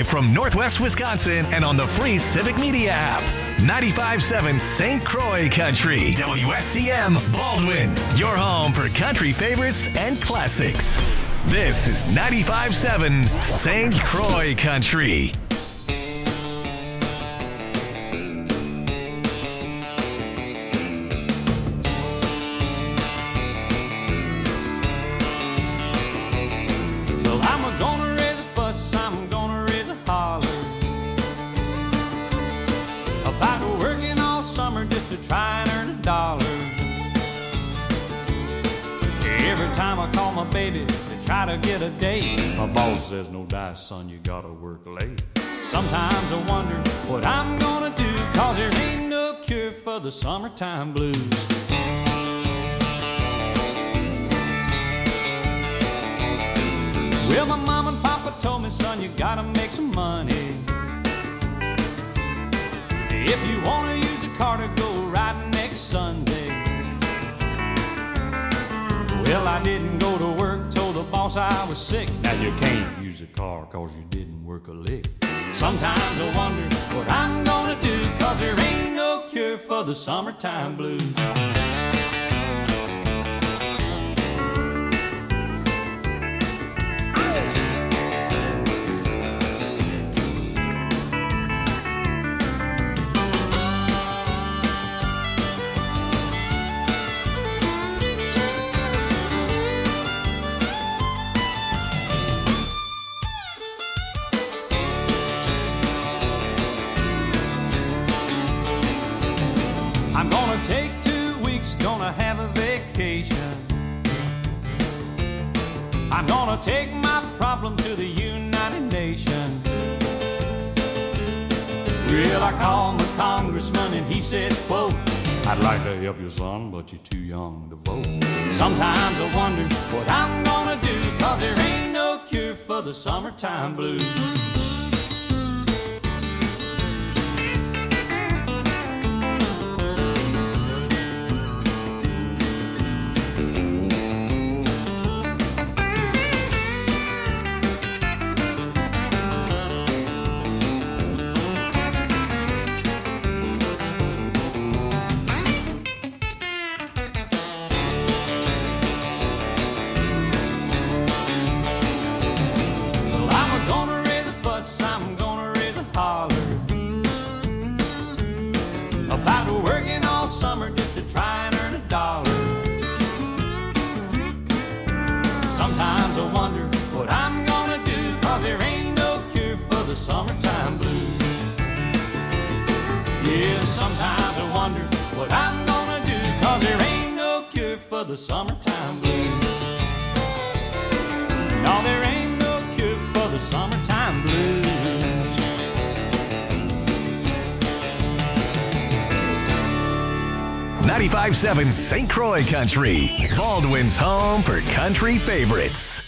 Live from Northwest Wisconsin and on the free Civic Media app. 95.7 St. Croix Country. WSCM Baldwin. Your home for country favorites and classics. This is 95.7 St. Croix Country. Well, I'm gonna raise a fuss, I'm gonna raise a holler about working all summer just to try and earn a dollar. Every time I call my baby to try to get a date, my boss says, no dice, son, you gotta work late. Sometimes I wonder what I'm gonna do, cause there ain't no cure for the summertime blues. Well, my mom and papa told me, son, you gotta make some money. If you wanna use a car to go riding next Sunday. Well, I didn't go to work, told the boss I was sick. Now you can't use a car cause you didn't work a lick. Sometimes I wonder what I'm gonna do, cause there ain't no cure for the summertime blues. I'm gonna take 2 weeks, gonna have a vacation. I'm gonna take my problem to the United Nations. Well, I called my congressman and he said, quote, I'd like to help you, son, but you're too young to vote. Sometimes I wonder what I'm gonna do, cause there ain't no cure for the summertime blues. About working all summer just to try and earn a dollar. Sometimes I wonder what I'm gonna do, cause there ain't no cure for the summertime blues. Yeah, sometimes I wonder what I'm gonna do, cause there ain't no cure for the summertime blues. No, there ain't no cure for the summertime blues. 95.7 St. Croix Country. Baldwin's home for country favorites.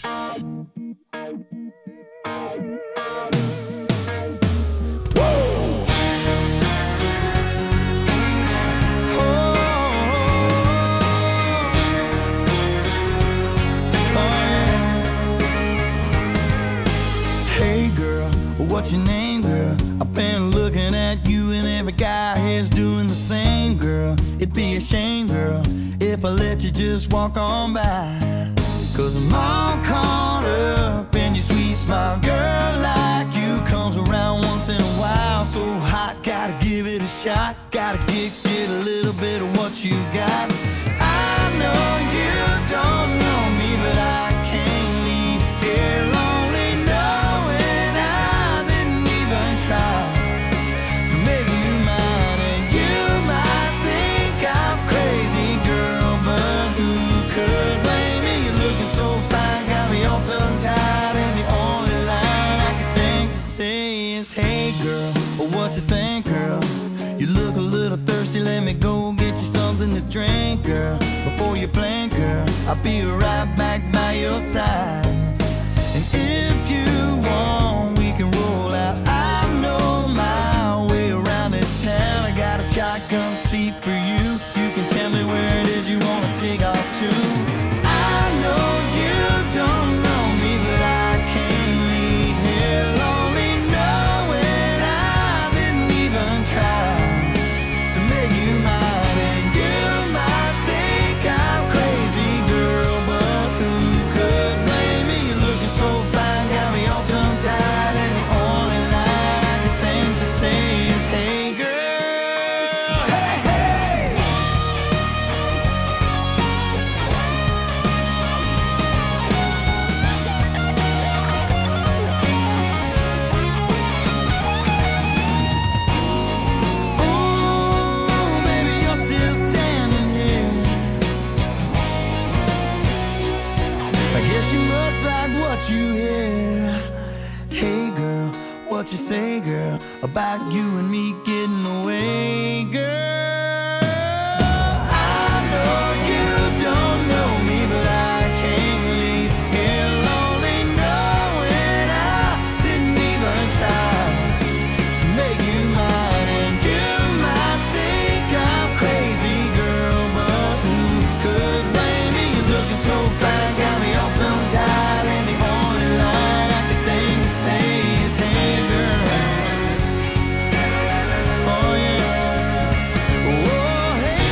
Hey girl, what's your name, girl? I've been looking at you and every guy here's doing the same, girl. It'd be a shame, girl, if I let you just walk on by. Cause I'm all caught up in your sweet smile. Girl like you comes around once in a while. So hot, gotta give it a shot. Gotta get a little bit of what you got. I know you don't know me, but I can't leave here lonely knowing I didn't even try to make you mine. And you might think I'm crazy, girl, but who could blame me? You're looking so fine, got me all tongue-tied, and the only line I can think to say is, hey girl, what you think, girl? You look a little thirsty, let me go get you something to drink, girl. Before you blink, girl, I'll be right back by your side. And if you want, we can roll out. I know my way around this town. I got a shotgun seat for you. You can tell me where it is you wanna take off to. I know you don't know me, but I can't leave here lonely. No. say, girl, about you and me getting away, girl. I know you don't know me, but I can't leave here lonely, knowing I didn't even try to make you mine. And you might think I'm crazy, girl, but who could blame me? You're looking so fine, got me all tongue-tied, and the only line I could think to say is, hey, girl. Oh, yeah. Oh, hey,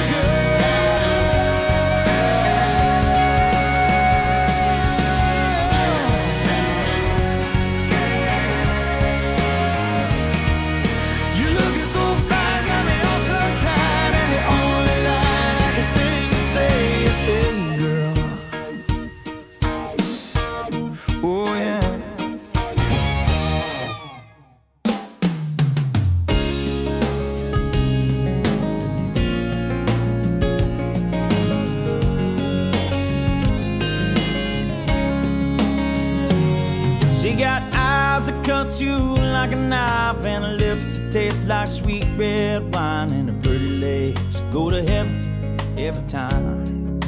you're looking so fine, got me all tongue-tied, and the only line I can think to say is, hey, girl. Oh, yeah. She got eyes that cut you like a knife, and her lips that taste like sweet red wine, and her pretty legs go to heaven every time.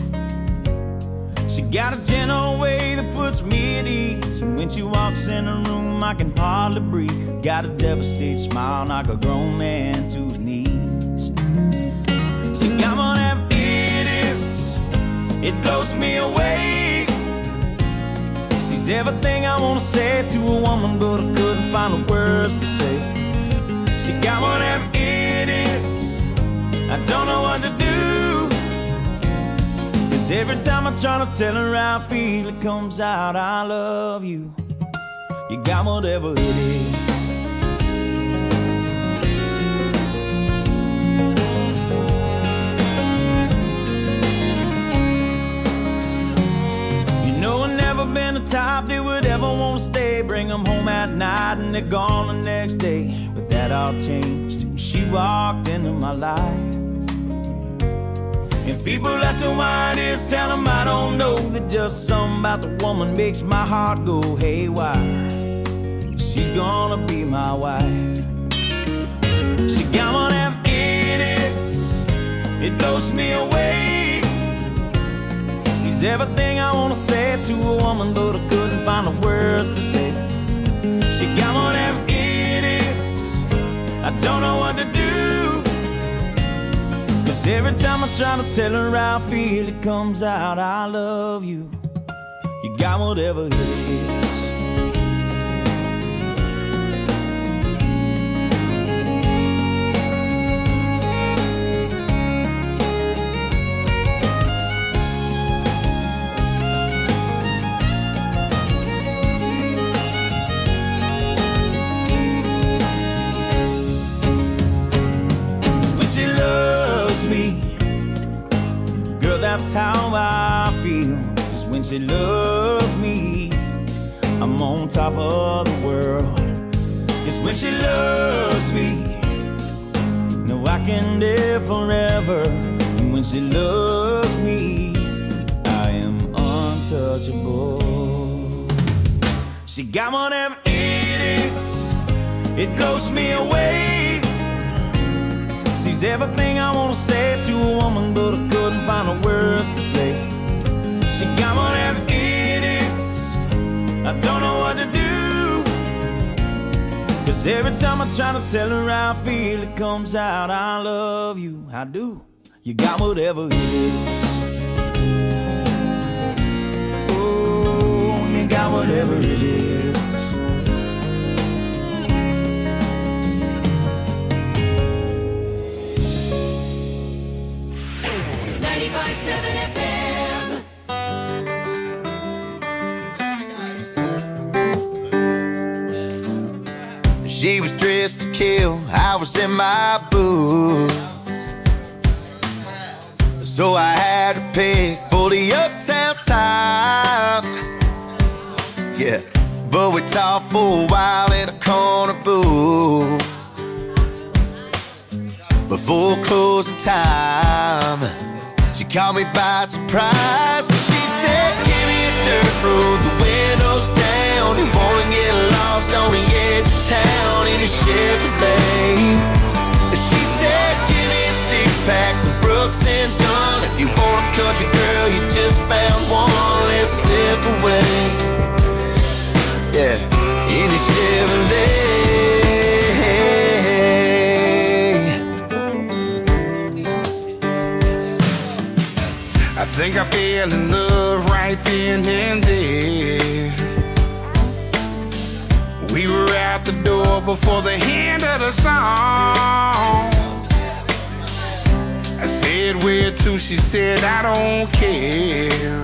She got a gentle way that puts me at ease, and when she walks in the room I can hardly breathe. Got a devastated smile like a grown man to his knees. She got one of them idiots, it blows me away. She's everything I wanna say to a woman, but I couldn't find the words to say. She got one of them idiots, I don't know what to do. 'Cause every time I try to tell her how I feel, it comes out, I love you. You got whatever it is. You know I've never been the type that would ever want to stay, bring them home at night and they're gone the next day. But that all changed when she walked into my life. And people ask her why it is, tell them I don't know, that just something about the woman makes my heart go haywire. She's gonna be my wife. She got one of them idiots, it blows me away. She's everything I wanna say to a woman, but I couldn't find the words to say. She got one of them idiots, I don't know what to do. 'Cause every time I try to tell her how I feel, it comes out, I love you. You got whatever it is. That's how I feel, 'cause when she loves me, I'm on top of the world. 'Cause when she loves me, no, I can live forever. And when she loves me, I am untouchable. She got one of them idiots, it blows me away. She's everything I wanna say to a woman, but I couldn't find the words to say. She got one of them idiots, I don't know what to do. 'Cause every time I try to tell her how I feel, it comes out, I love you, I do. You got whatever it is. Oh, you got whatever it is. 95.7 FM. She was dressed to kill, I was in my booth. So I had to pick for the uptown time. Yeah, but we talked for a while in a corner booth before closing time. She caught me by surprise. She said, give me a dirt road, the windows down, down and wanna get lost on the edge of town in a Chevrolet. She said, give me 6 packs of Brooks and Dunn. If you want a country girl, you just found one. Let's slip away. Yeah, in a Chevrolet. I think I fell in love right then and there. We were out the door before the end of the song. I said, where to? She said, I don't care.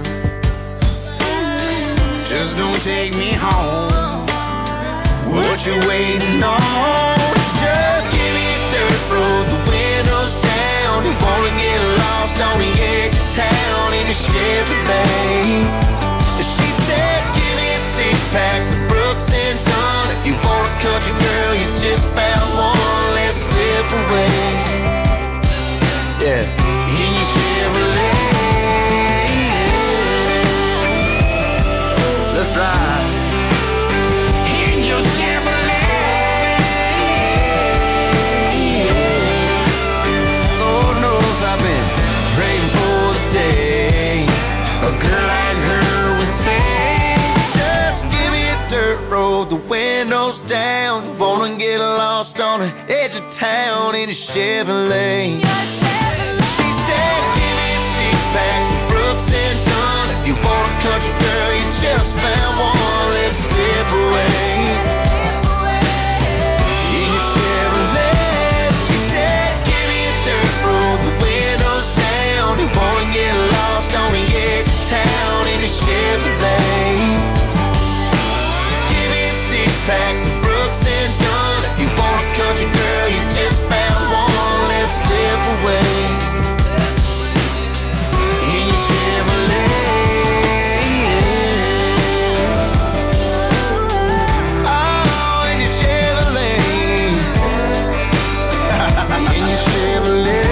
Just don't take me home. What you waiting on? Just give me a dirt road, the windows down. You wanna get lost on the edge of town in a Chevrolet. She said, give me 6 packs of Brooks and Dunn. If you want a country girl, you just found one. Let's slip away. Yeah, in your Chevrolet. Let's ride. In your Chevrolet. Lord knows I've been praying for the day a girl like her would say, just give me a dirt road, the windows down. Wanna get lost on the edge of town in a Chevrolet. She said, give me 6 packs of Brooks and Dunn. If you want a country girl, you just found one. Let's slip away. In your Chevrolet. She said, give me a dirt road, the windows down. You wanna get lost on the edge of town in a Chevrolet. Give me 6 packs of Brooks and Dunn. If you want a country girl, you just found one. Let's slip away. In your Chevrolet. Oh, in your Chevrolet. In your Chevrolet.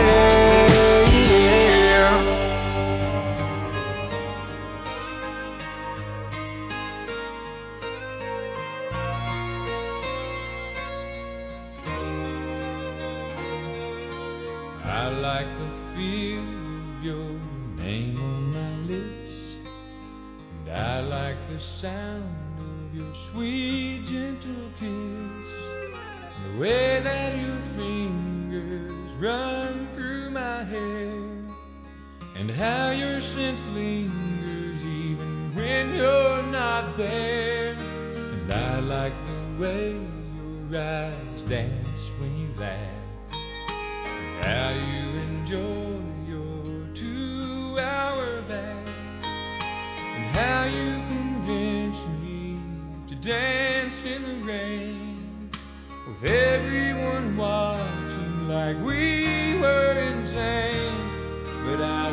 I like the feel of your name on my lips, and I like the sound of your sweet, gentle kiss, and the way that your fingers run through my hair, and how your scent lingers even when you're not there. And I like the way your eyes dance when you laugh, how you enjoy your 2-hour bath, and how you convince me to dance in the rain, with everyone watching like we were insane. But I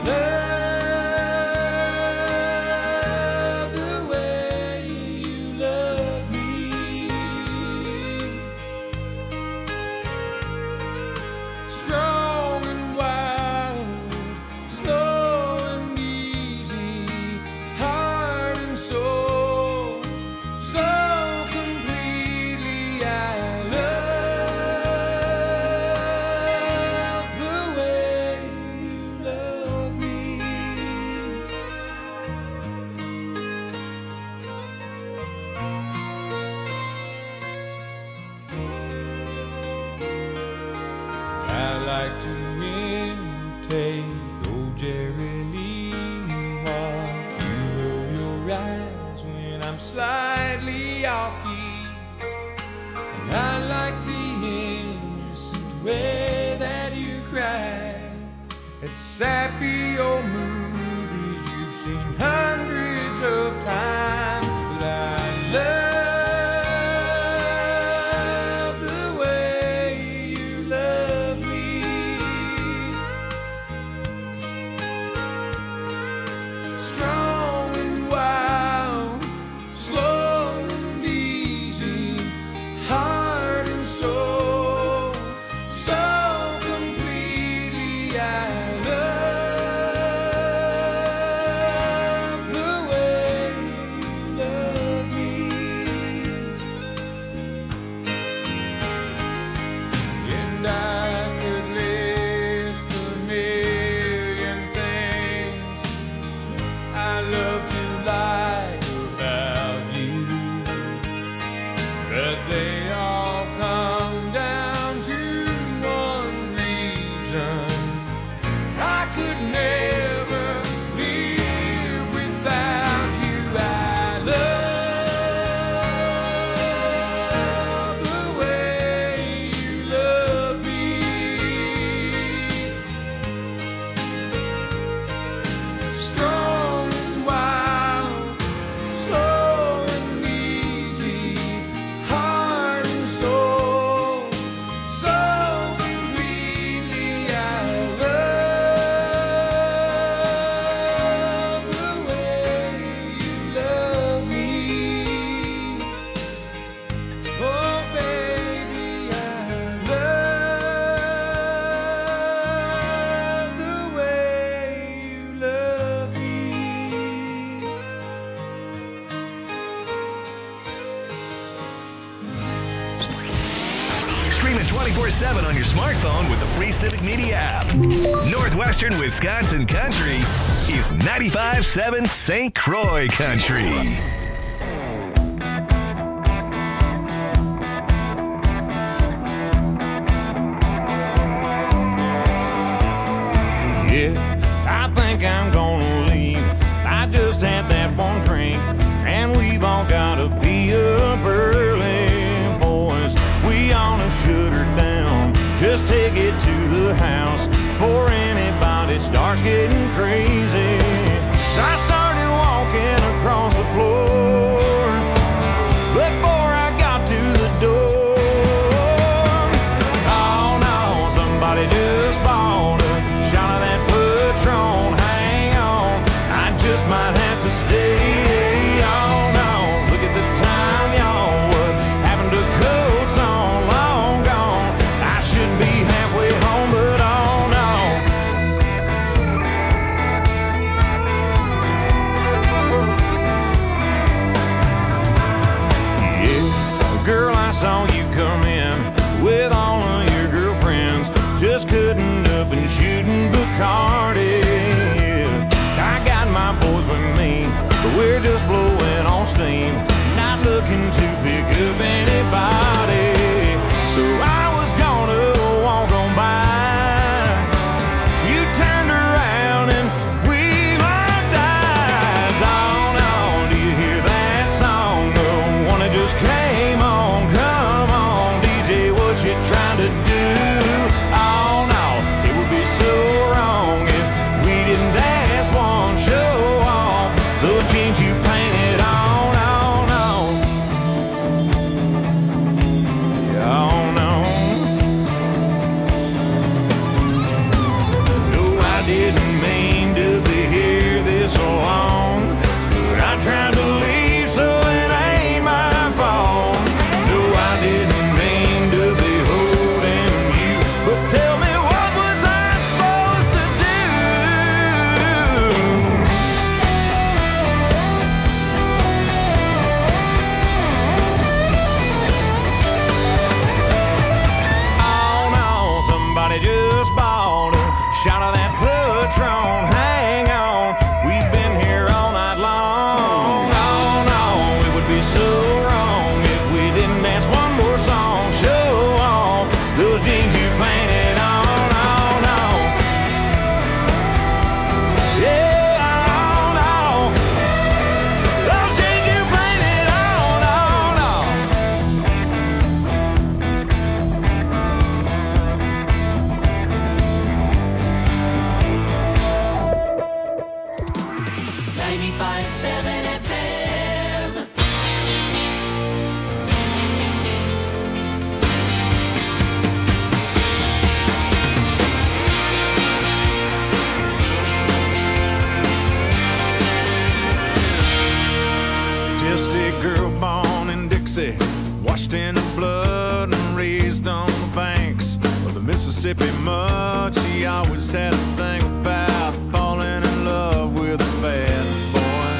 love the way you love me. Strong and wild, slow and easy, heart and soul, so completely. I love the way you love me. I like to imitate old Jerry Lee and watch you roll your eyes when I'm slightly off key. And I like the innocent way that you cry at sappy old movies you've seen hundreds of times. But I love the way you love me. Strong and wild, slow and easy, heart and soul, so completely. I love 24/7 on your smartphone with the free Civic Media app. Northwestern Wisconsin Country is 95.7 St. Croix Country. Yeah, I think I'm gonna leave. I just had that one drink, and we've all gotta be up early, boys. We ought to shut her down. Just take it to the house before anybody starts getting crazy. So I started walking across the floor before I got to the door. Oh no, somebody just bought a shot of that Patron. Hang on, I just might have to stay. Oh no, look at the time, y'all. What happened to coats on? Long gone. I should be halfway home, but oh no. Yeah, girl, I saw you come in with all of your girlfriends, just cutting up and shooting Bacardi. I got my boys with me, but we're just blowing on steam, not looking to pick up anybody. So I was gonna walk on by. You turned around and we locked eyes. Oh no, do you hear that song? The one that just came on. Come on, DJ, what you trying to do? Oh no, it would be so wrong if we didn't dance one, show off those jeans you painted on. Oh no, yeah, oh no. No, I didn't mean to be here this long, but I tried to leave, so it ain't my fault. No, I didn't mean to be holding you, but tell me, what was I supposed to do? Oh no, somebody just bought a shot of that Patron. Hang on, we've been here all night long. Oh no, it would be so wrong if we didn't dance one more song. Show off those jeans you painted on. Oh no, yeah, oh no, those jeans you painted on. Oh no. 95.7 FM. Just a girl born in Dixie, washed in the blood and raised on the banks of the Mississippi mud. She always had a thing about falling in love with a bad boy.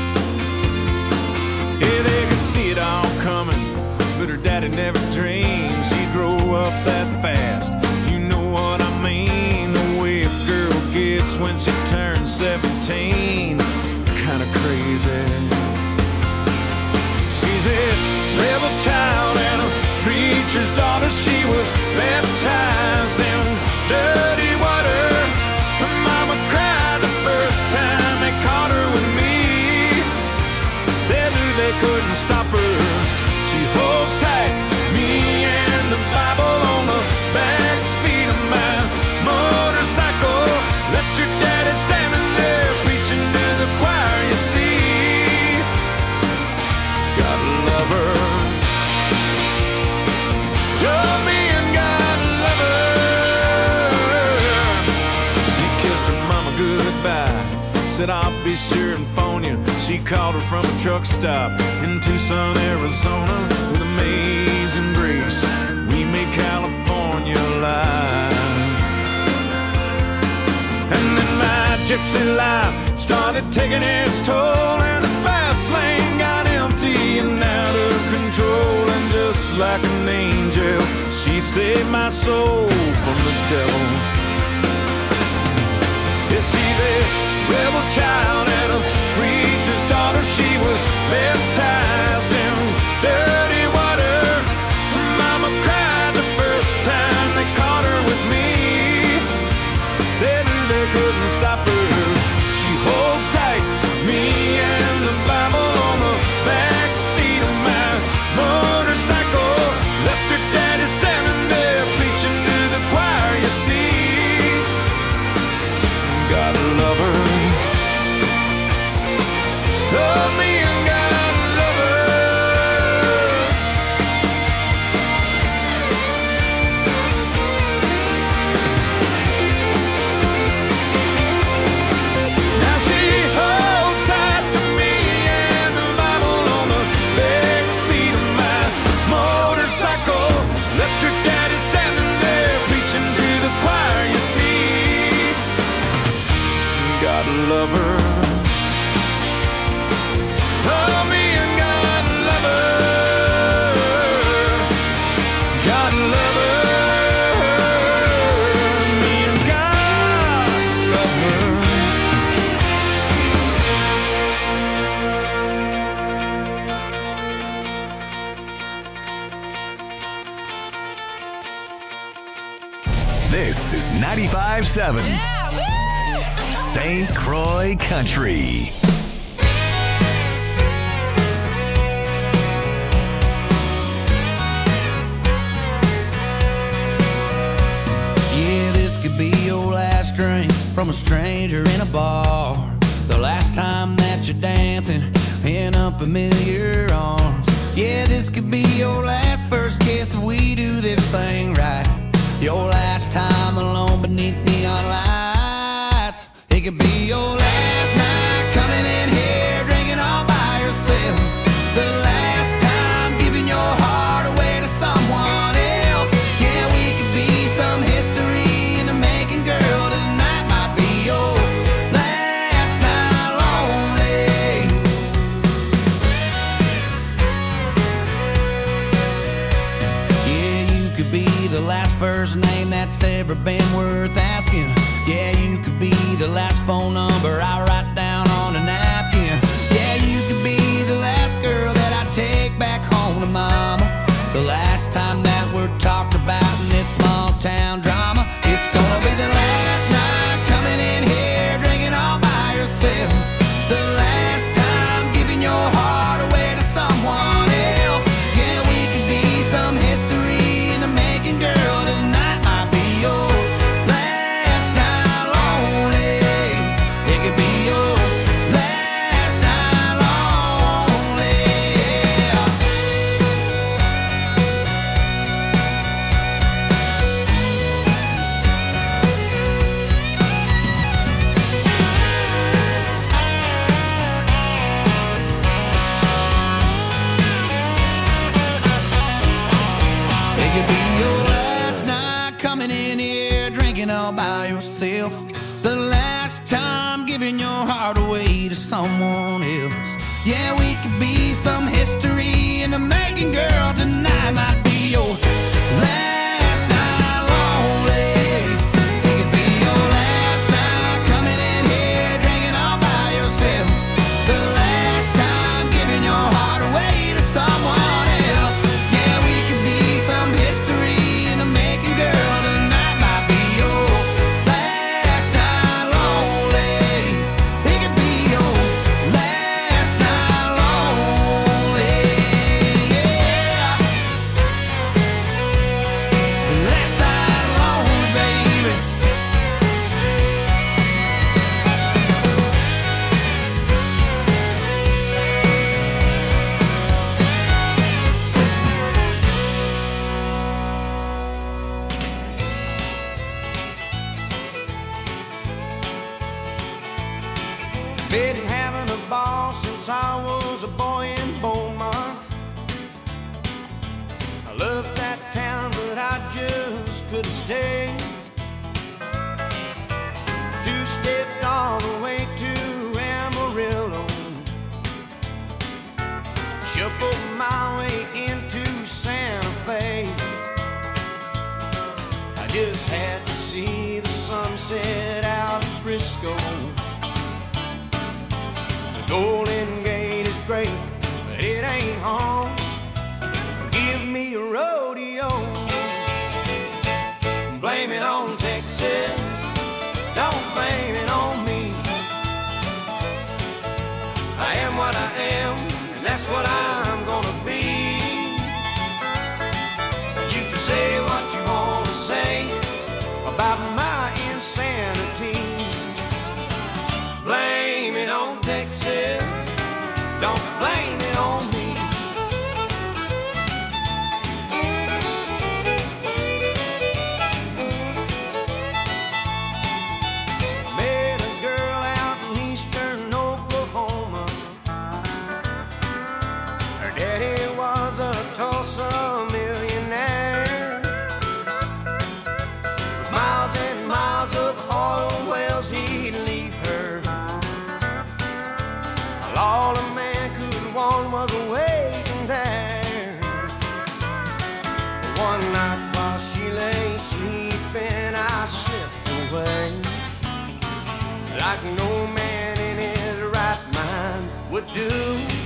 Yeah, they could see it all coming, but her daddy never dreamed she'd grow up that fast. You know what I mean? The way a girl gets when she turns 17, kinda crazy. She's a rebel child and a preacher's daughter. She was baptized in dirty water. Her mama cried the first time they caught her with me. They knew they couldn't stop her. She holds tight, me and the Bible on the back seat of my motorcycle. Left your daddy standing there preaching to the choir, you see. Gotta love her. Love me and gotta love her. She kissed her mama goodbye, said I'll be sure and phone you. She called her from a truck stop in Tucson, Arizona, with amazing grace. We made California alive. And then my gypsy life started taking its toll, and the fast lane got empty and out of control. And just like an angel, She saved my soul from the devil. Yes, she's a rebel child and a preacher's daughter. She was baptized in dirty water. Mama cried the first time they caught her with me. They knew they couldn't stop her. She holds tight, me and the Bible on the back seat of my motorcycle. Left her daddy standing there preaching to the choir, you see. Gotta love her. Love me and gotta love her. Now she holds tight to me and the Bible on the back seat of my motorcycle. Left her daddy standing there preaching to the choir, you see. Gotta love her. Love me and gotta love her. Gotta love her. Me and God love her. This is 95.7 St. Croix Country. Yeah, this could be your last drink from a stranger in a bar. The last time that you're dancing in unfamiliar arms. Yeah, this could be your last first kiss if we do this thing right. Your last time alone beneath neon lights. It could be your last night coming in here drinking all by yourself. The last time giving your heart away to someone else. Yeah, we could be some history in the making, girl. Tonight might be your last night lonely. Yeah, you could be the last first name that's ever been worth asking. Yeah, you could be the last phone number I write down on a napkin. Yeah, you could be the last girl that I take back home to mama. The last time that we're talked about in this small town drama. It's gonna be the last night coming in here drinking all by yourself. The last time giving your heart away to someone else. Yeah, we could be some history in the making, girl. Tonight might be your last night lonely. It could be your last night lonely. Yeah. It could be your last night coming in here drinking all by yourself. The last time giving your heart away to someone else. Yeah, we could be some history in the making, girl. Tonight might be your last night lonely. It could be your last night coming in here drinking all by yourself. The last time giving your heart away to someone else. Yeah, we could be some history in the making, girl. Tonight might be your last night lonely. It could be your last night lonely. Yeah. Last night lonely, baby. Been having a ball since I was a boy in Beaumont. I loved that town, but I just couldn't stay. Two-stepped all the way to Amarillo. Shuffled my way into Santa Fe. Had to see the sunset out in Frisco. The Golden Gate is great, but it ain't home. Give me a rodeo. Blame it on Texas, don't blame it on me. I am what I am, and that's what I'm gonna be. You can say what you want to say about my insanity. Blame it on Texas, don't blame it on me. Met a girl out in eastern Oklahoma. Her daddy was a Tulsa millionaire. With miles and miles of oil wells he'd leave her. All a man could want was waiting there. One night while she lay sleeping, I slipped away, like no man in his right mind would do.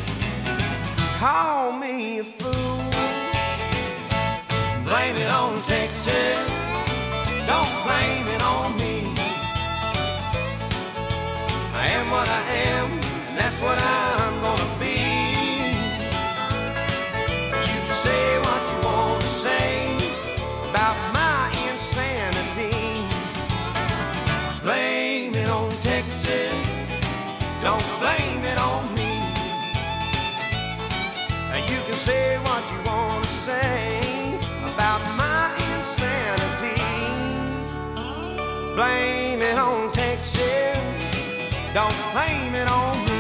Call me a fool. Blame it on Texas, don't blame it on me. I am what I am, and that's what I'm gonna be. You can say what you want to say about my insanity. Blame it on Texas, don't blame it on me. You can say what you want to say about my insanity. Blame it on Texas, don't blame it on me.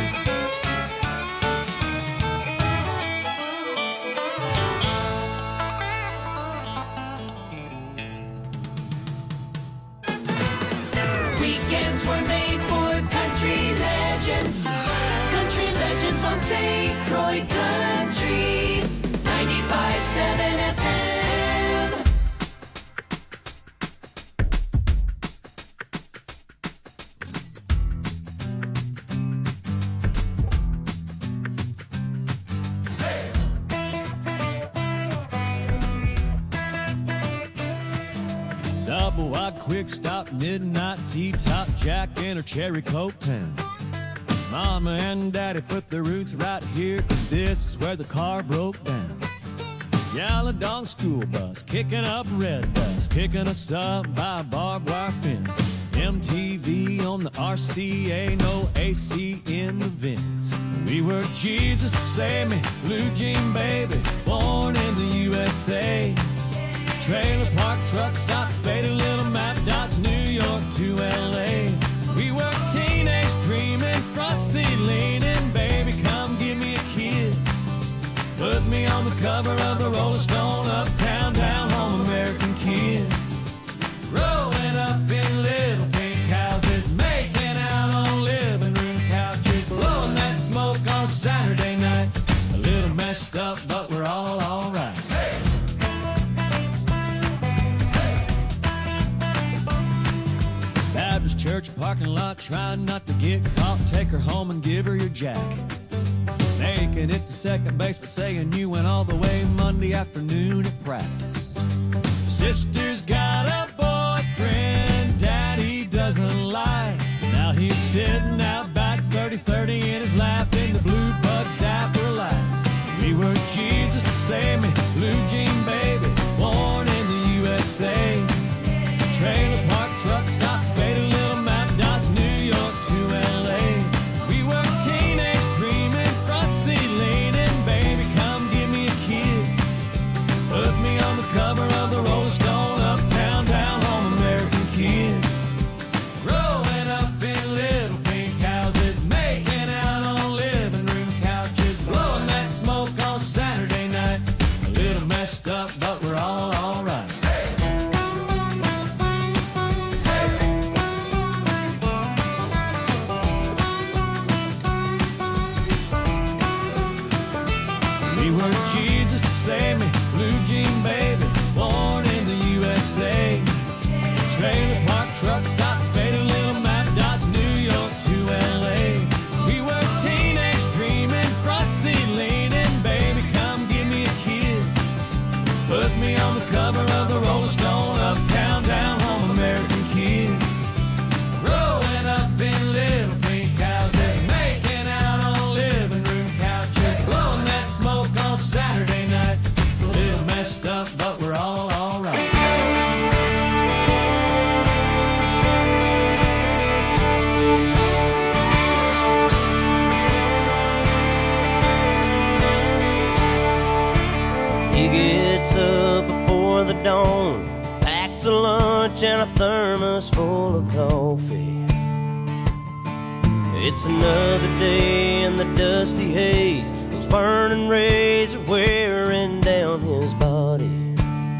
Weekends were made for country legends. Country legends on St. Croix Country 95.7 FM. Double wide quick stop, midnight tea top, Jack in her cherry coke town. Mama and Daddy put their roots right here, 'cause this is where the car broke down. Yellow dog school bus, kicking up red dust, picking us up by a barbed wire fence. MTV on the RCA, no AC in the vents. We were Jesus Save Me, Blue Jean Baby, born in the USA. Trailer park truck stop, faded little map dots, New York to LA. We were teenage dreaming, front seat leaning, baby come give me a kiss. Put me on the cover of the Rolling Stone, uptown, down home, American kids. Rolling up in little pink houses, making out on living room couches, blowing that smoke on Saturday night. A little messed up, but we're all alright. Baptist church parking lot, trying not to get caught. Take her home and give her your jacket. Making it to second base, but saying you went all the way Monday afternoon at practice. Sister's got a boyfriend Daddy doesn't like. Now he's sitting out back 30-30 in his lap in the blue bug zapper light. We were Jesus Save Me, Blue Jean Baby, born in the USA. Trailer park truck stop, faded little map dots, New York to LA. We were teenage dreaming, front seat leaning, baby come give me a kiss. Put me on the cover of the Rolling Stone, uptown, down home, American kids. Growing up in little pink houses, making out on living room couches, blowing that smoke on Saturday night. A little messed up, but we're all alright. truck stops, faded little map dots, New York to LA. We were teenage dreaming, front seat leaning, baby, come give me a kiss. Put me on the cover of the Rolling Stone, uptown, down home, American kids. Growing up in little pink houses, making out on living room couches, blowing that smoke on Saturday night. A little messed up, but we're all alright. He gets up before the dawn, packs a lunch and a thermos full of coffee. It's another day in the dusty haze, those burning rays are wearing down his body.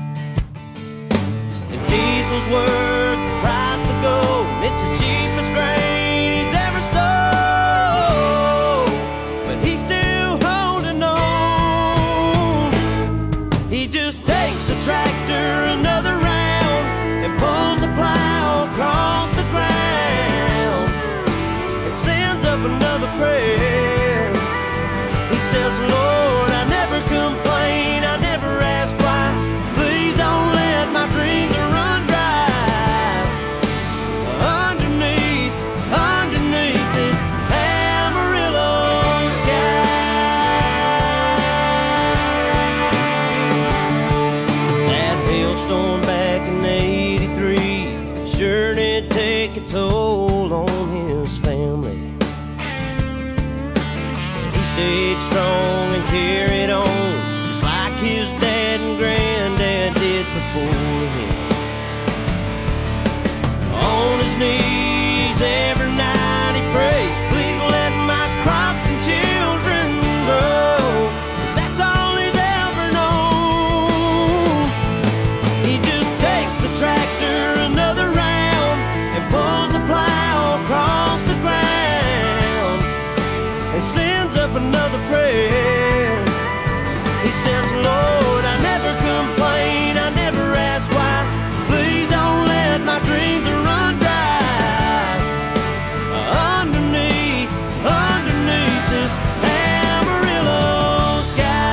The diesel's worth the price of gold, it's the cheapest grain he's ever sold, but he's still holding on. He just takes the tractor another round and pulls the plow across the ground and sends up another prayer. He says, Lord, I never complain, I never ask why. Please don't let my dreams run dry. Underneath this Amarillo sky. That hailstorm back in '83 sure did take a toll on his family. He stayed strong and carried on, just like his dad and granddad did before him. On his knees every night he prays, please let my crops and children grow, 'cause that's all he's ever known. He just takes the tractor another round and pulls the plow across the ground and sends up another prayer. He says, Lord, I never complain, I never ask why. Please don't let my dreams run dry. Underneath this Amarillo sky.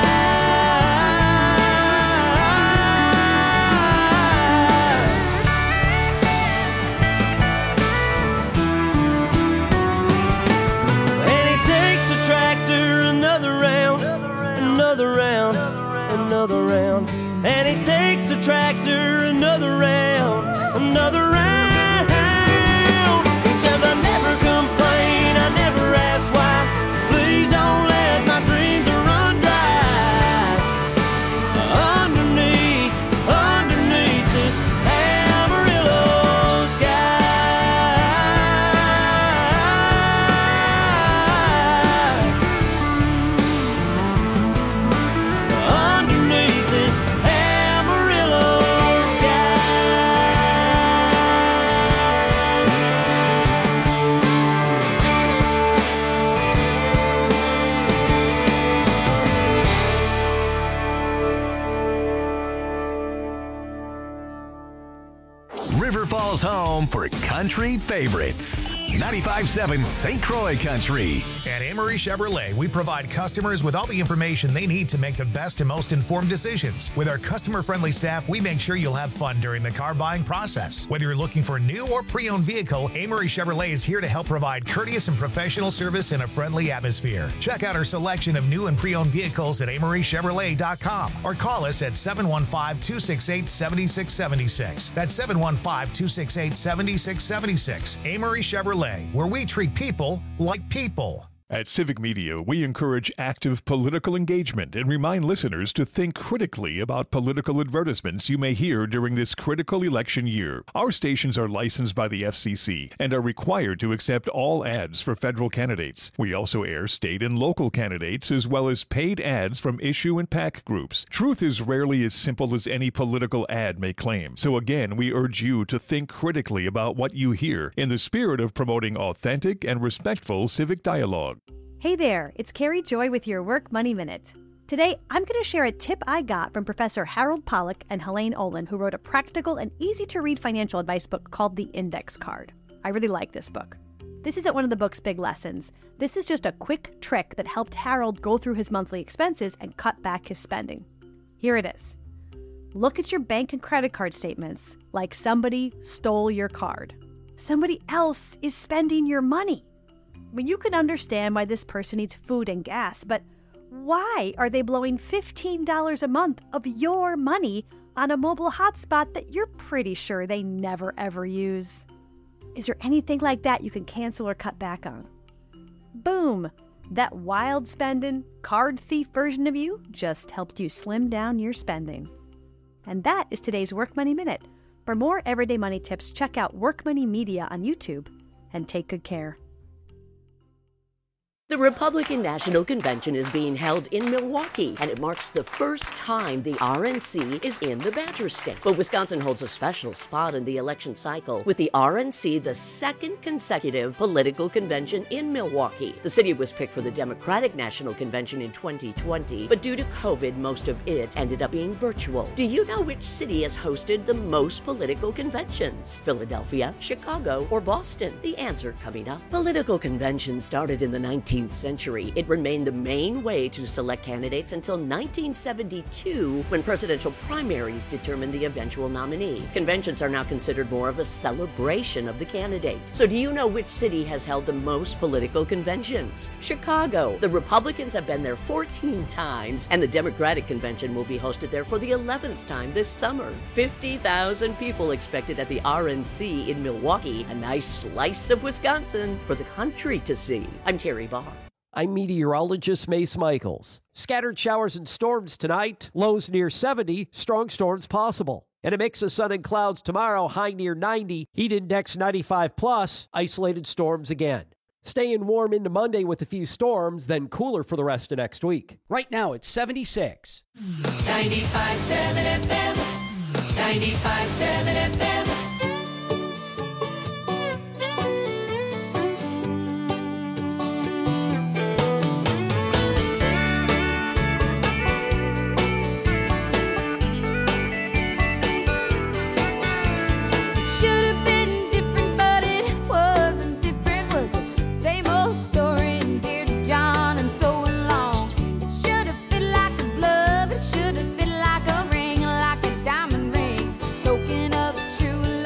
And he takes the tractor another round, another round, another round. And he takes the tractor another round, another round. He says, I never complain, I never ask why. Please don't let my dreams run dry. Underneath this Amarillo sky. Underneath this Amarillo sky. River Falls home for country favorites. 95.7 St. Croix Country. At Amory Chevrolet, we provide customers with all the information they need to make the best and most informed decisions. With our customer-friendly staff, we make sure you'll have fun during the car buying process. Whether you're looking for a new or pre-owned vehicle, Amory Chevrolet is here to help provide courteous and professional service in a friendly atmosphere. Check out our selection of new and pre-owned vehicles at AmoryChevrolet.com or call us at 715-268-7676. That's 715-268-7676. Amory Chevrolet, where we treat people like people. At Civic Media, we encourage active political engagement and remind listeners to think critically about political advertisements you may hear during this critical election year. Our stations are licensed by the FCC and are required to accept all ads for federal candidates. We also air state and local candidates as well as paid ads from issue and PAC groups. Truth is rarely as simple as any political ad may claim. So again, we urge you to think critically about what you hear in the spirit of promoting authentic and respectful civic dialogue. Hey there, it's Carrie Joy with your Work Money Minute. Today, I'm going to share a tip I got from Professor Harold Pollack and Helene Olin, who wrote a practical and easy-to-read financial advice book called The Index Card. I really like this book. This isn't one of the book's big lessons. This is just a quick trick that helped Harold go through his monthly expenses and cut back his spending. Here it is. Look at your bank and credit card statements like somebody stole your card. Somebody else is spending your money. I mean, you can understand why this person needs food and gas, but why are they blowing $15 a month of your money on a mobile hotspot that you're pretty sure they never ever use? Is there anything like that you can cancel or cut back on? Boom! That wild spending, card thief version of you just helped you slim down your spending. And that is today's Work Money Minute. For more everyday money tips, check out Work Money Media on YouTube and take good care. The Republican National Convention is being held in Milwaukee, and it marks the first time the RNC is in the Badger State. But Wisconsin holds a special spot in the election cycle, with the RNC the second consecutive political convention in Milwaukee. The city was picked for the Democratic National Convention in 2020, but due to COVID, most of it ended up being virtual. Do you know which city has hosted the most political conventions? Philadelphia, Chicago, or Boston? The answer coming up. Political conventions started in the 19th century. It remained the main way to select candidates until 1972, when presidential primaries determined the eventual nominee. Conventions are now considered more of a celebration of the candidate. So do you know which city has held the most political conventions? Chicago. The Republicans have been there 14 times, and the Democratic convention will be hosted there for the 11th time this summer. 50,000 people expected at the RNC in Milwaukee, a nice slice of Wisconsin for the country to see. I'm Terry Barr. I'm meteorologist Mace Michaels. Scattered showers and storms tonight, lows near 70, strong storms possible. And a mix of sun and clouds tomorrow, high near 90, heat index 95 plus, isolated storms again. Staying warm into Monday with a few storms, then cooler for the rest of next week. Right now it's 76. 95.7 FM. 95.7 FM. True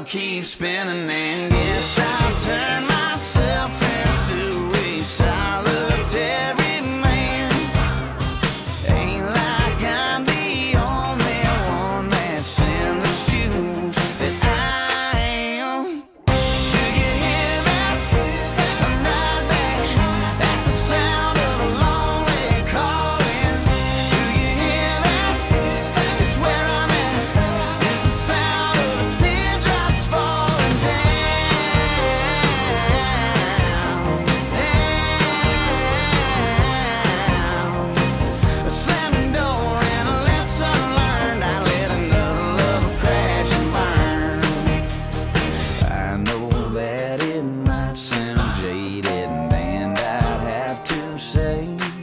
world keeps spinning, and yes, I'll turn myself into a solitary man. Ain't like I'm the only one that's in the shoes that I am. Do you hear that? I'm right back at the sound of a lonely calling. Do you hear that? It's where I'm at. It's the sound of the teardrops falling down. A slamming door and a lesson learned. I let another love crash and burn. I know that it might sound jaded, and I'd have to say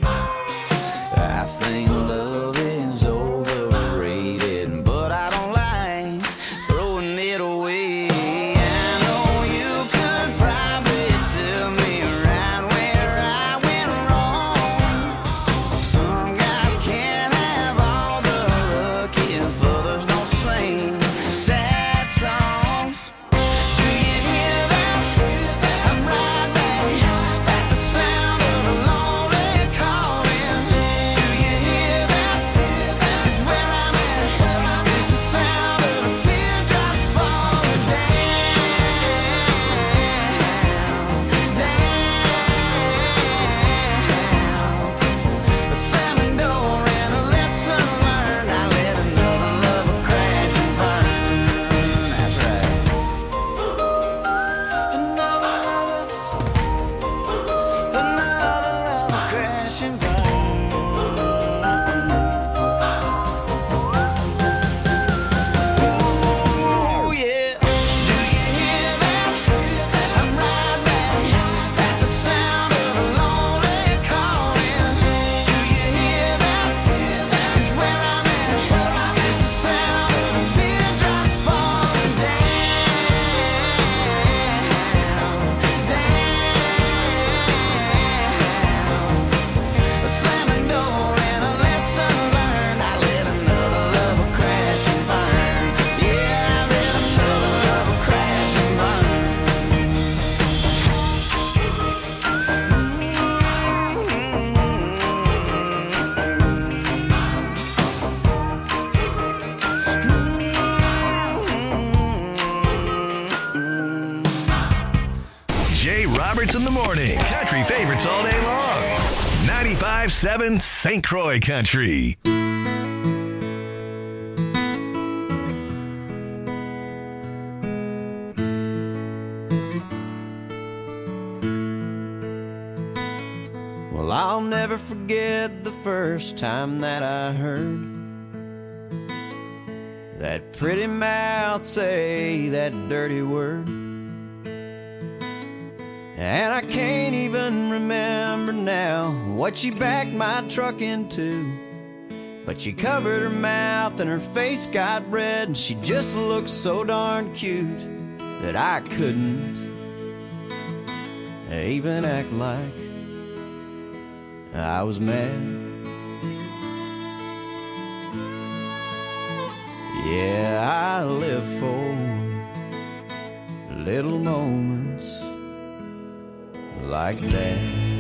I think love is overrated, but I don't like throwing it away. I know you could probably tell me right where I went wrong. Some guys can't have all the luck if others don't sing sad songs. Do you hear that? I'm right back at the sound of a lonely calling. Do you hear that? It's where I'm at. It's the sound of the teardrops falling down. A slamming door and a lesson learned. I let another lover crash and burn. That's right. Another lover crash and burn. Ooh, yeah. Do you hear that? I'm right back at the sound of a lonely calling. Do you hear that? It's where I'm at. It's the sound of the teardrops falling down. A slamming door and a lesson learned. I let another lover crash and burn. Yeah, I let another lover crash and burn. Jay Roberts in the morning. Country favorites all day long. 95.7 St. Croix Country. Well, I'll never forget the first time that I heard that pretty mouth say that dirty word. And I can't even remember now what she backed my truck into. But she covered her mouth and her face got red, and she just looked so darn cute that I couldn't even act like I was mad. Yeah, I live for little moments like that.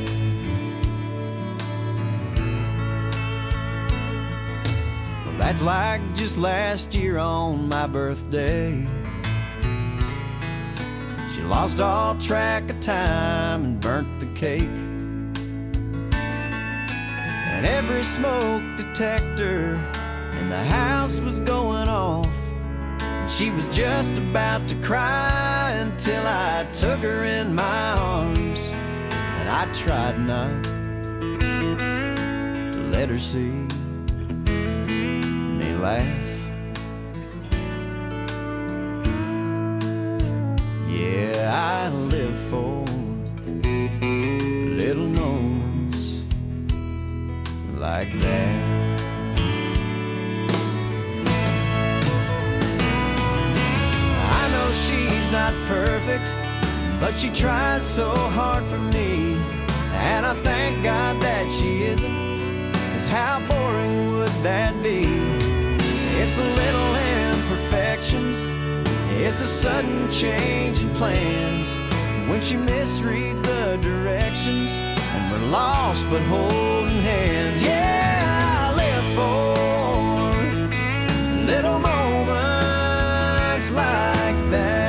Well, that's like just last year on my birthday. She lost all track of time and burnt the cake. And every smoke detector in the house was going off. And she was just about to cry until I took her in my arms. And I tried not to let her see me laugh. Yeah, I live for little moments like that. I know she's not perfect, but she tries so hard for me. And I thank God that she isn't, 'cause how boring would that be? It's the little imperfections, It's a sudden change in plans when she misreads the directions and we're lost but holding hands. Yeah, I live for little moments like that.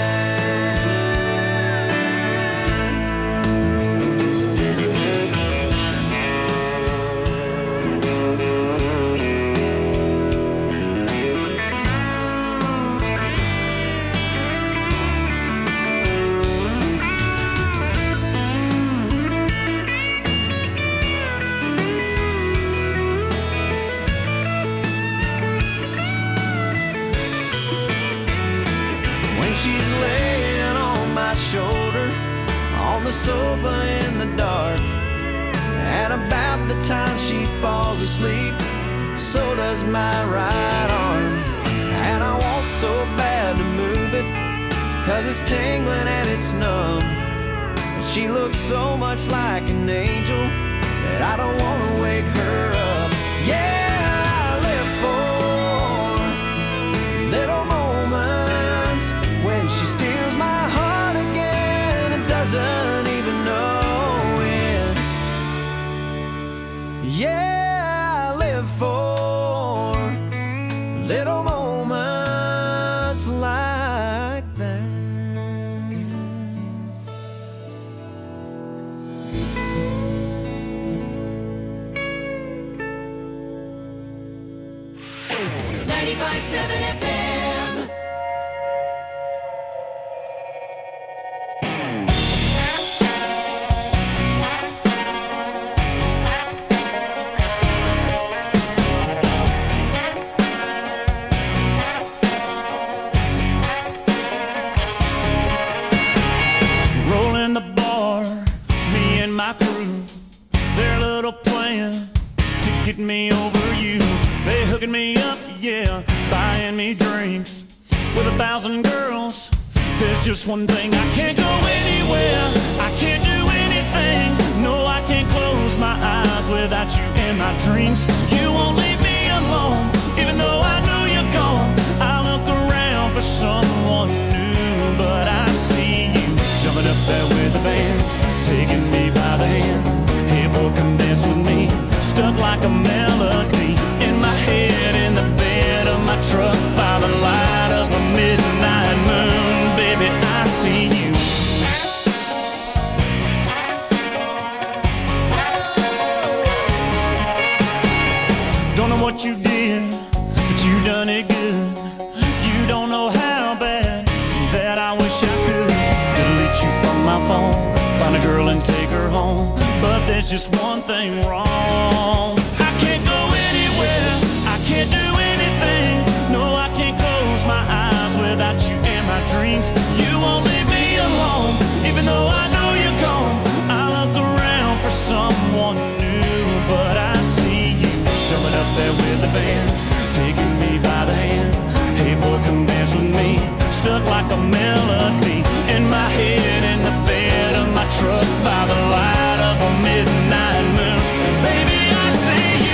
She's laying on my shoulder on the sofa in the dark, and about the time she falls asleep, so does my right arm. And I want so bad to move it, 'cause it's tingling and it's numb. And she looks so much like an angel that I don't want to wake her up. Yeah, I live for little moments when she steals my heart again and doesn't even know it. Yeah, I live for little moments like that. FM. Rolling the bar, me and my crew, their little plan to get me over you. They hooking me up, yeah, buying me drinks with 1,000 girls. There's just one thing, I can't go anywhere, I can't do anything. No, I can't close my eyes without you in my dreams. You won't leave me alone, even though I know you're gone. I look around for someone new, but I see you jumping up there with the band, taking me by the hand. Hey boy, come dance with me, stuck like a melody in my head, in the bed of my truck, by the light of a midnight moon. Baby, I see you. Don't know what you did, but you done it good. You don't know how bad that I wish I could delete you from my phone, find a girl and take her home. But there's just one thing wrong, I can't go anywhere, I can't do anything. No, I can't close my eyes without you in my dreams. You won't leave me alone, even though I know you're gone. I look around for someone new, but I see you jumping up there with the band, taking me by the hand. Hey boy, come dance with me, stuck like a melody in my head, in the bed of my truck, by the light of a midnight moon. Baby, I see you.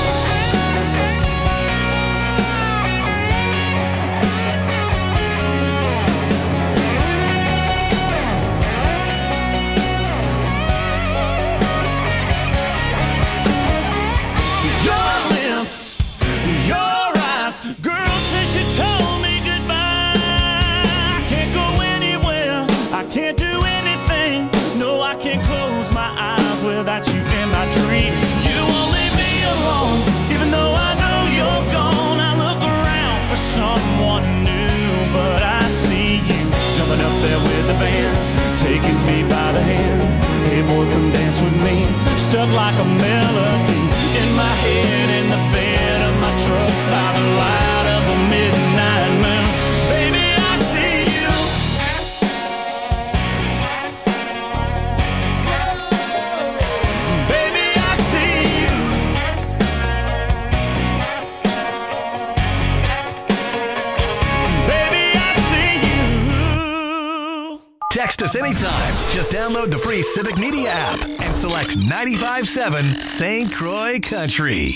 Your lips, your eyes, girl, since you told me goodbye, I can't go anywhere, I can't do anything. No, I can't close my eyes without you in my dreams. You won't leave me alone, even though I know you're gone. I look around for someone new, but I see you jumping up there with the band, taking me by the hand. Hey boy, come dance with me, stuck like a melody in my head, in the bed of my truck, by the light of the midnight moon. Baby, I see you. Baby, I see you. Baby, I see you. Text us anytime. Just download the free Civic Media app and select 95.7 St. Croix Country.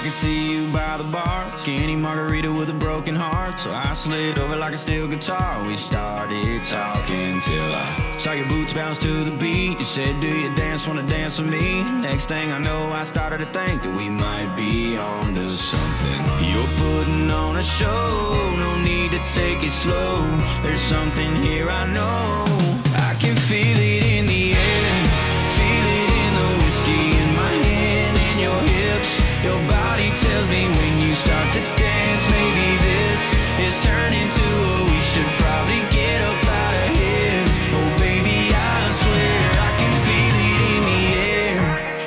could see you by the bar, skinny margarita with a broken heart. So I slid over like a steel guitar. We started talking till I saw your boots bounce to the beat. You said, do you dance, wanna dance with me? Next thing I know, I started to think that we might be on to something. You're putting on a show, no need to take it slow. There's something here I know. I can feel it in the air, feel it in the whiskey in my hand and your hips. Your body tells me when you start to dance, maybe this is turning to a we should probably get up out of here. Oh baby, I swear I can feel it in the air.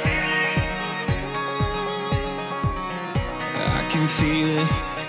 I can feel it.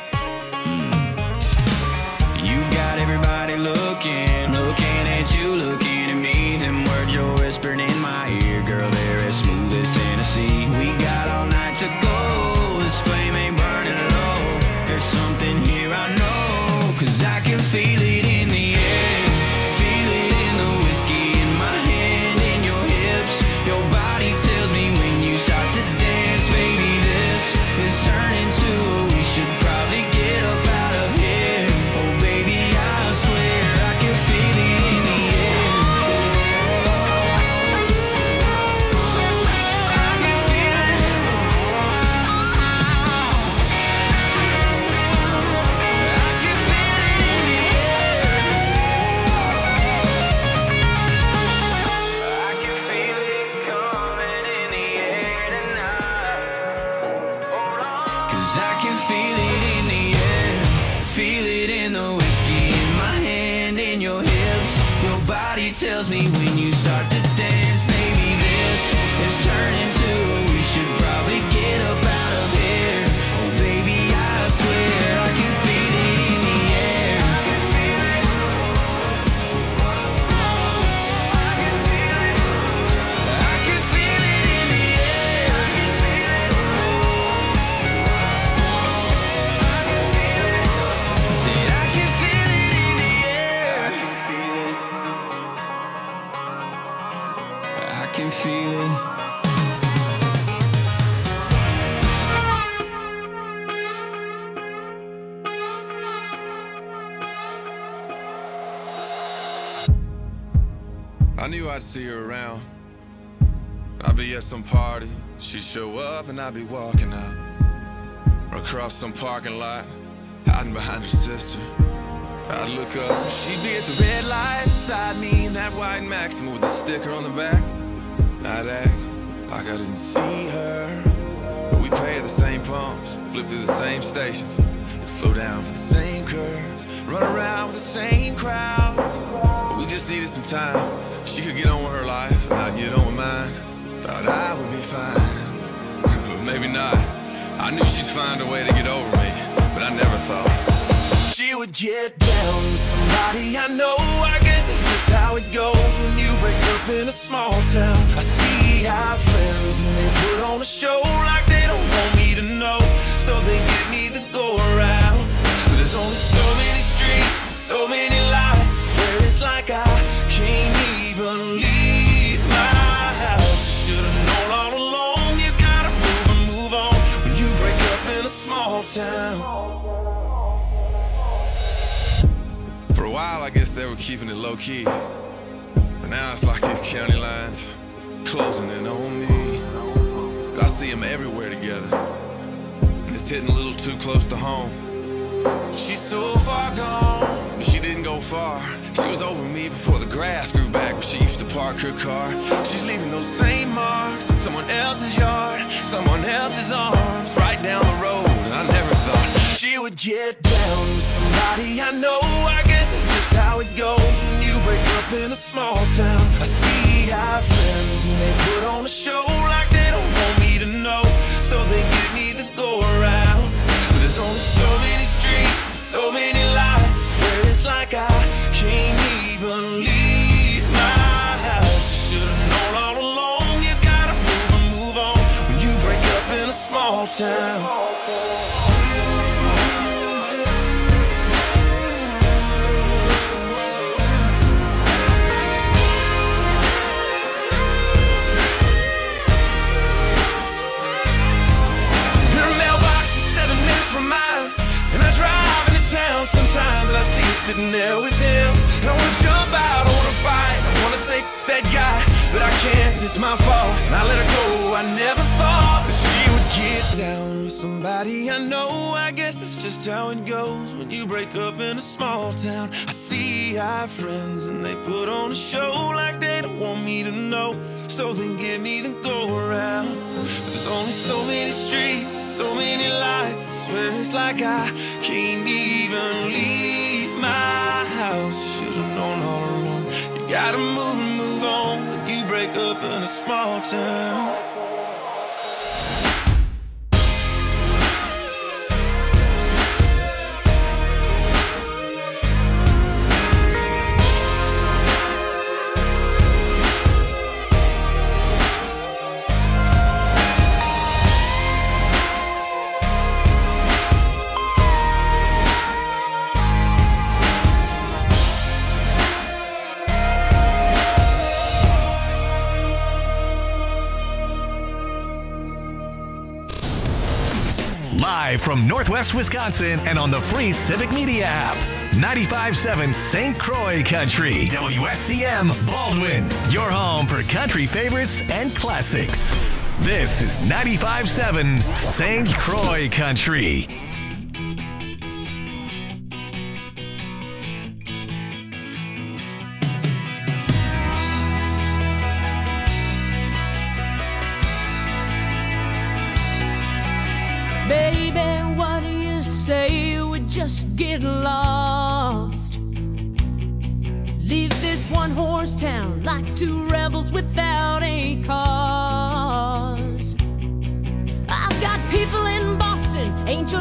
You got everybody looking at you, looking at me. Them words you're whispering in my ear, girl, they're as smooth as Tennessee. We got all night to go, this flame ain't burning low. There's something here I know, 'cause I can feel it in the air, feel it in the whiskey in my hand and your hips. Your body tells me when you start to dance, baby, this is turning to a we should probably get up out of here. Oh baby, I swear I can feel it in the air. I can feel it. I can feel it in the air. I can feel it coming in the air tonight. Hold on. 'Cause I can feel it in the air, feel it in the whiskey in my hand and your hips. Your body tells me when you start to dance, baby, this is turning to a we should probably get up out of here. Oh baby, I swear I can feel it in the air. I can feel it. I can feel it. I can feel it in the air. I can feel it. I can feel it. Said I can feel it in the air. I can feel it. I knew I'd see her around. I'd be at some party, she'd show up and I'd be walking out. Or across some parking lot, hiding behind her sister. I'd look up, she'd be at the red light beside me in that white Maxima with the sticker on the back. I'd act like I didn't see her, but we pay at the same pumps, flip through the same stations, and slow down for the same curves, run around with the same crowds. But we just needed some time. She could get on with her life, and I'd get on with mine. Thought I would be fine, but maybe not. I knew she'd find a way to get over me, but I never thought she would get down with somebody I know. I guess that's just how it goes when you break up in a small town. I see our friends and they put on a show like they don't want me to know, so they give me the go around. But there's only so many streets, so many lights. I swear it's like I can't even leave my house. Should've known all along, you gotta move and move on when you break up in a small town. For a while, I guess they were keeping it low key, but now it's like these county lines closing in on me. I see them everywhere together, and it's hitting a little too close to home. She's so far gone, but she didn't go far. She was over me before the grass grew back where she used to park her car. She's leaving those same marks in someone else's yard, someone else's arms, right down the road. And I never thought she would get down with somebody I know. I guess that's just how it goes when you break up in a small town. I see our friends and they put on a show like they don't want me to know, so they give me the go around. But there's only so many streets, so many lights. I swear it's like I can't even leave my house. Should've known all along, you gotta move and move on when you break up in a small town. Her mailbox guess it's my fault. I let her go, I never thought that she would get down with somebody I know. I guess that's just how it goes when you break up in a small town. I see our friends and they put on a show like they don't want me to know. So they give me the go around. But there's only so many streets and so many lights. I swear it's like I can't even leave my house. Should've known all along. You gotta move and move on when you break up in a small town. Live from Northwest Wisconsin and on the free Civic Media app. 95.7 St. Croix Country. WSCM Baldwin. Your home for country favorites and classics. This is 95.7 St. Croix Country. Baby, what do you say we just get lost? Leave this one-horse town like two rebels without a cause. I've got people in Boston, ain't your